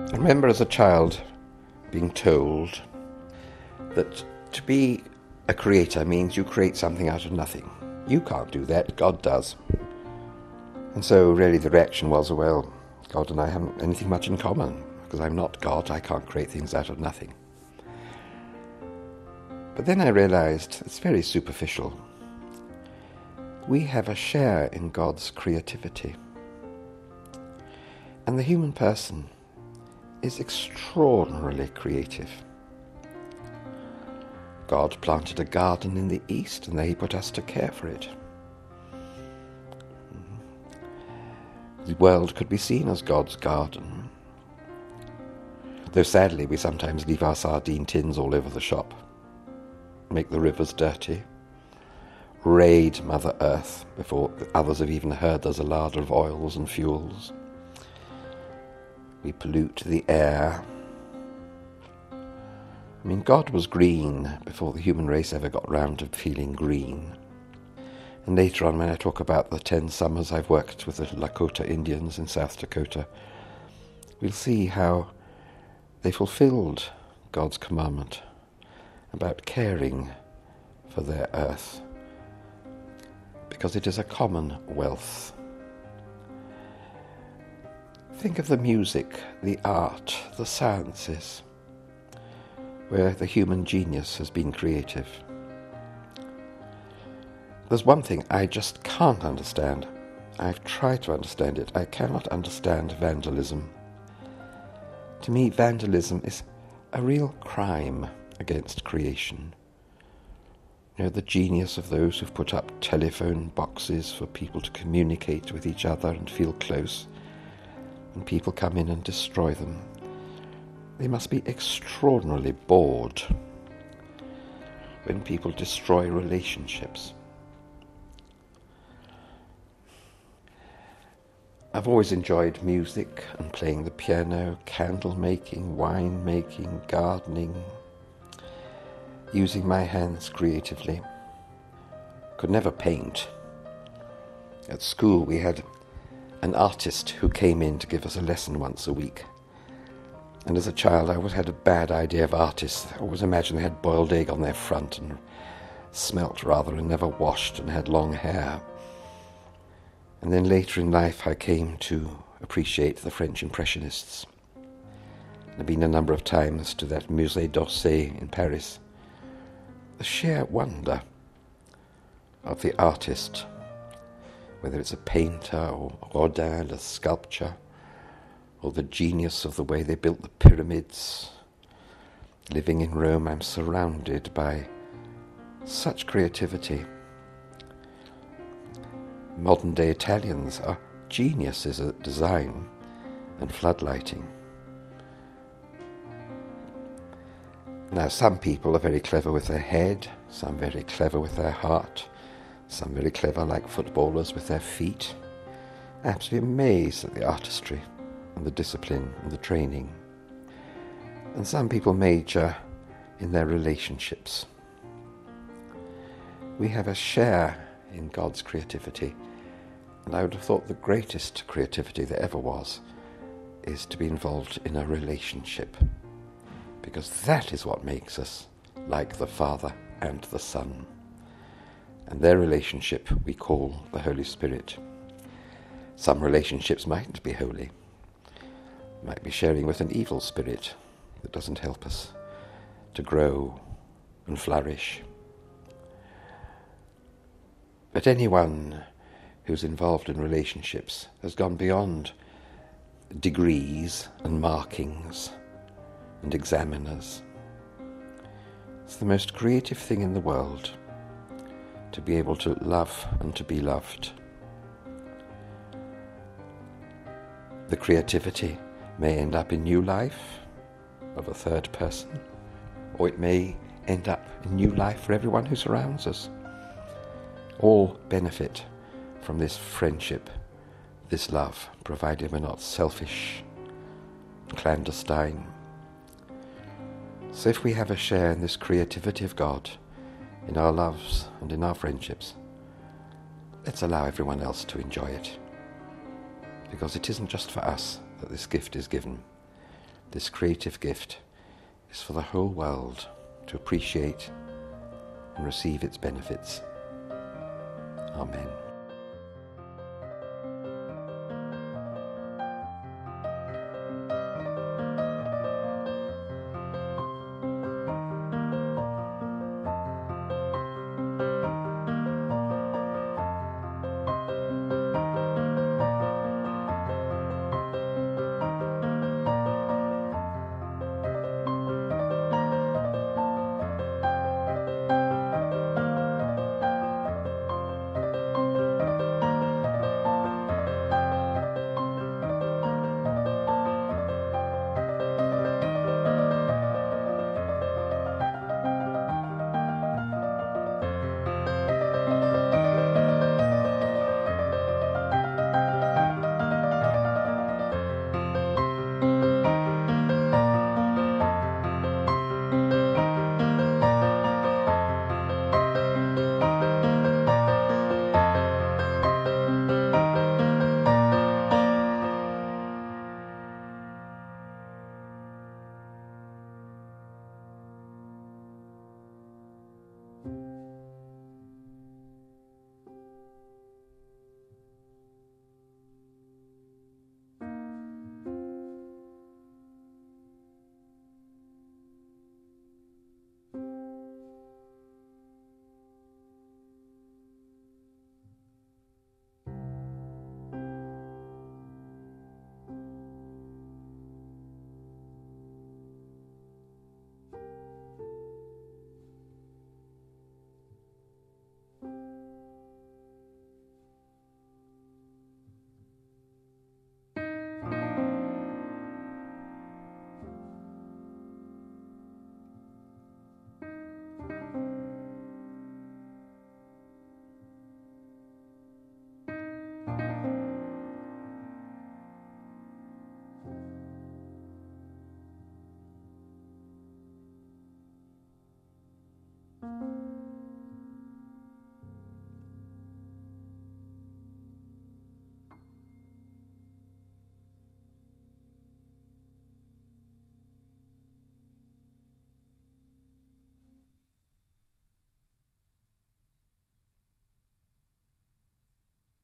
I remember as a child being told that to be a creator means you create something out of nothing. You can't do that, God does. And so really the reaction was, well, God and I haven't anything much in common, because I'm not God, I can't create things out of nothing. But then I realized it's very superficial. We have a share in God's creativity. And the human person is extraordinarily creative. God planted a garden in the east, and there he put us to care for it. The world could be seen as God's garden, though sadly we sometimes leave our sardine tins all over the shop, make the rivers dirty, raid Mother Earth before others have even heard there's a larder of oils and fuels. We pollute the air. I mean, God was green before the human race ever got round to feeling green. And later on, when I talk about the 10 summers I've worked with the Lakota Indians in South Dakota, we'll see how they fulfilled God's commandment about caring for their earth, because it is a commonwealth. Think of the music, the art, the sciences, where the human genius has been creative. There's one thing I just can't understand. I've tried to understand it. I cannot understand vandalism. To me, vandalism is a real crime against creation. You know, the genius of those who've put up telephone boxes for people to communicate with each other and feel close, and people come in and destroy them. They must be extraordinarily bored when people destroy relationships. I've always enjoyed music and playing the piano, candle making, wine making, gardening, using my hands creatively. Could never paint. At school we had an artist who came in to give us a lesson once a week. And as a child I always had a bad idea of artists. I always imagined they had boiled egg on their front and smelt rather and never washed and had long hair. And then later in life I came to appreciate the French Impressionists. I've been a number of times to that Musée d'Orsay in Paris. The sheer wonder of the artist, whether it's a painter or Rodin, the sculpture, or the genius of the way they built the pyramids. Living in Rome, I'm surrounded by such creativity. Modern-day Italians are geniuses at design and floodlighting. Now, some people are very clever with their head, some very clever with their heart, some very clever like footballers with their feet. Absolutely amazed at the artistry and the discipline and the training. And some people major in their relationships. We have a share in God's creativity, and I would have thought the greatest creativity there ever was is to be involved in a relationship, because that is what makes us like the Father and the Son, and their relationship we call the Holy Spirit. Some relationships mightn't be holy. Might be sharing with an evil spirit that doesn't help us to grow and flourish. But anyone who's involved in relationships has gone beyond degrees and markings and examiners. It's the most creative thing in the world to be able to love and to be loved. The creativity may end up in new life of a third person, or it may end up in new life for everyone who surrounds us. All benefit from this friendship, this love, provided we're not selfish, clandestine. So if we have a share in this creativity of God, in our loves and in our friendships, let's allow everyone else to enjoy it. Because it isn't just for us that this gift is given. this creative gift is for the whole world to appreciate and receive its benefits. Amen.